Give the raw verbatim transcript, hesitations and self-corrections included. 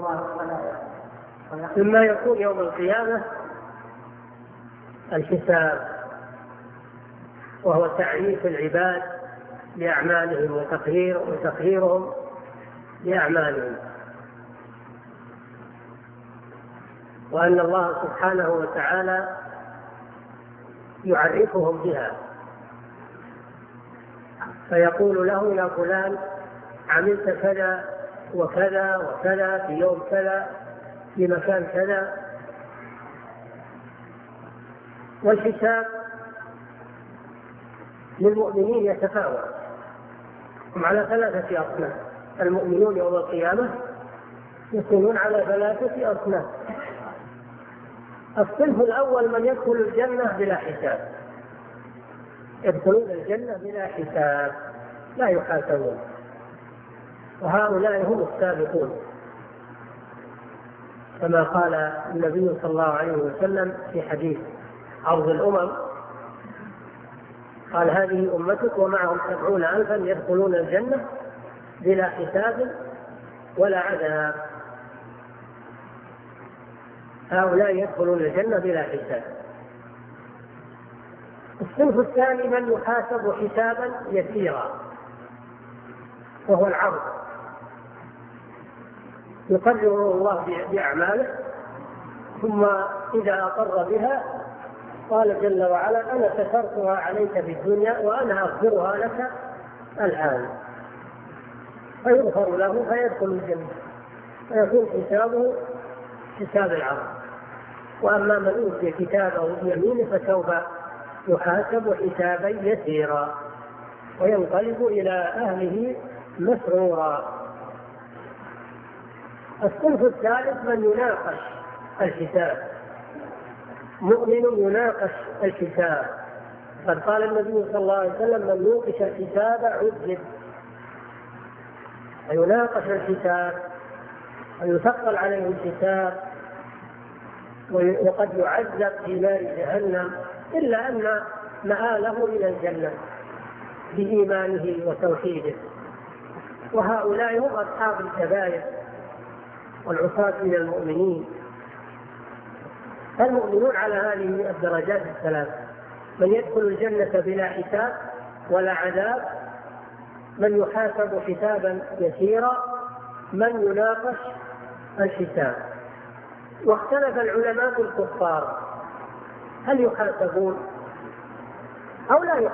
مما يكون يوم القيامة الحساب، وهو تعريف العباد بأعمالهم وتقرير وتقريرهم بأعمالهم، وأن الله سبحانه وتعالى يعرفهم بها، فيقول له يا فلان عملت كذا وكذا وكذا في يوم كذا في مكان كذا. والحساب للمؤمنين يتفاوت، هم على ثلاثة أصناف. المؤمنون يوم القيامة يكونون على ثلاثة أصناف. الصنف الأول من يدخل الجنة بلا حساب، يدخلون الجنة بلا حساب لا يحاسبون، وهؤلاء هم السابقون، كما قال النبي صلى الله عليه وسلم في حديث عرض الأمم، قال هذه أمتك ومعهم سبعون ألفا يدخلون الجنة بلا حساب ولا عذاب. هؤلاء يدخلون الجنة بلا حساب. الصنف الثاني من يحاسب حسابا يسيرا، وهو العرض، يقرر الله بأعماله، ثم إذا أقر بها قال جل وعلا أنا سترتها عليك في الدنيا وأنا أغفرها لك الآن، فيغفر له فيدخل الجنة، فيكون حسابه حساب العرض. وأما من أوتي كتابه بيمينه فسوف يحاسب حسابا يسيرا وينقلب إلى أهله مسرورا. الصنف الثالث من يناقش الحساب، مؤمن يناقش الحساب. قد قال النبي صلى الله عليه وسلم من يوقش الحساب عذب، يناقش الحساب ويثقل عليه الحساب وقد يعذب في نار جهنم، إلا أن مآله إلى الجنة بإيمانه وتوحيده. وهؤلاء هم أصحاب الكبائر والعصاة من المؤمنين. المؤمنون على هذه الدرجات الثلاث: من يدخل الجنة بلا حساب ولا عذاب، من يحاسب حسابا يسيرا، من يناقش الحساب. واختلف العلماء الكفار هل يحاسبون أو لا يحاسبون.